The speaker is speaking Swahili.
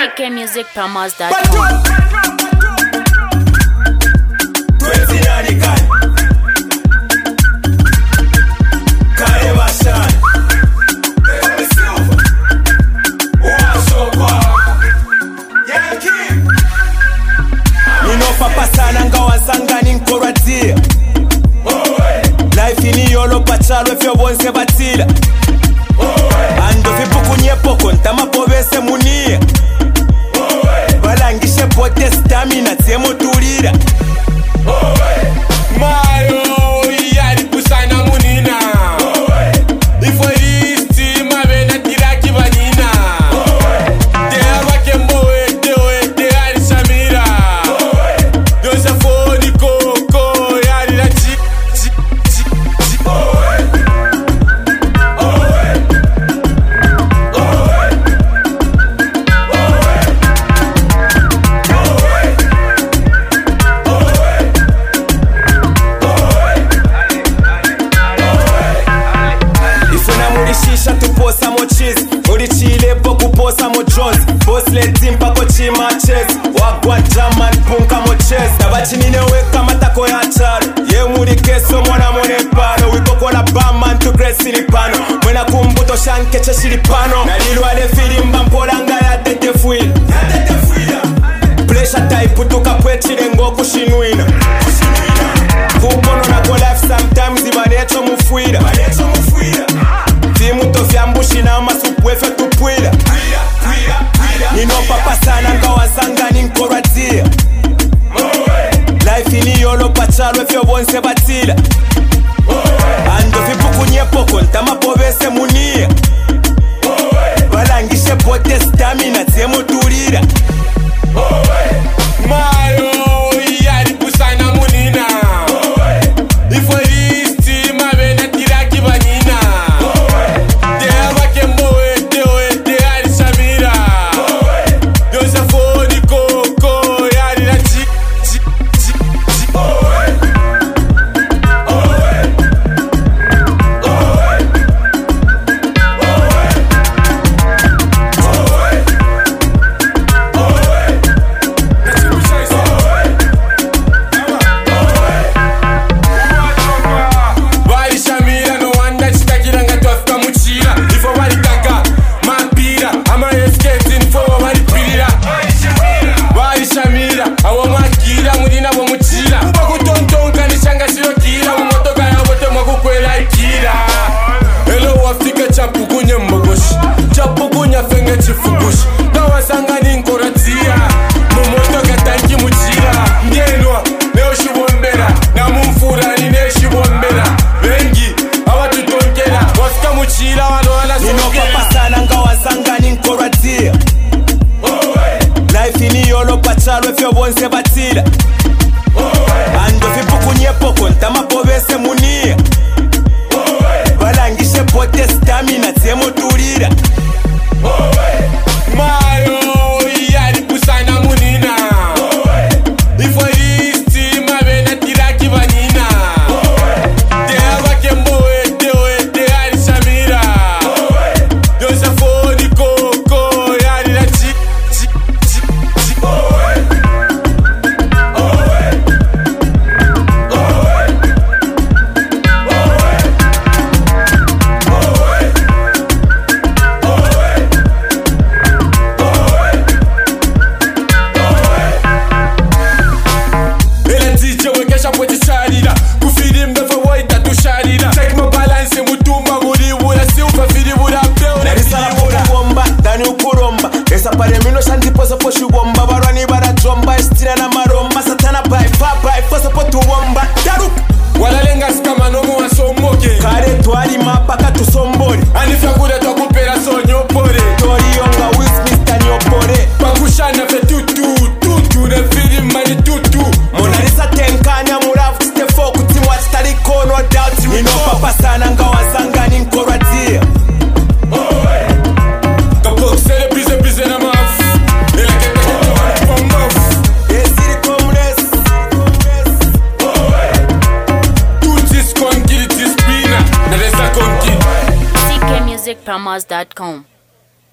ckmusicpromos.com. If you want to batila and if you pukunyepo kontama povese munia balangishe pote stamina tiemo turira mayo yari kusana munina ifo isti mabena tiraki vanina teava kemboe te ari samira dosa foni koko yari la chi Wagwajaman punka moches Tabachinine weka matako ya charo Ye muri keso mwana mone pano Wikokola baman to grace silipano Mwena kumbuto shankeche shilipano Nalilu ale filimba mpolanga ya tete fuila Pressure type tuka pwechile ngoku shinwina Kupono na go life sometimes ibanecho mufuila Timu tofyambushi na masupwefe tupwila Nino papa sana ngawa zanga ninkoratia Life ini yolo pachalo efyo bonse batila Ando vipukunyepo kontama povese munia balangishe pote stamina tiemo turira mayo yari kusana munina ifo isti mabena tiraki vanina teava kemboe te ari samira dosa foni koko yari la chi If you want to batila and if you pukunyepo kontama povese munia balangishe pote stamina tiemo turira mayo yari kusana munina ifo isti mabena tiraki vanina teava kemboe te ari samira dosa foni koko yari la chi Shubomba barani barajomba istina na maromba satana bai papa ifosa potu womba daruk wala lenga skama nomo wasomoke kare twali mapaka tusombori anifya kule twakupera sonyo pore tori yonga with Mr. Nyopore pakushana fe tutu na film mani tutu monalisa tenkanya murafu stefo kutimwa stariko no doubt Nino papa sana ngawa zanga ninkoratia kapoksele bize na mafu ckmusicpromos.com.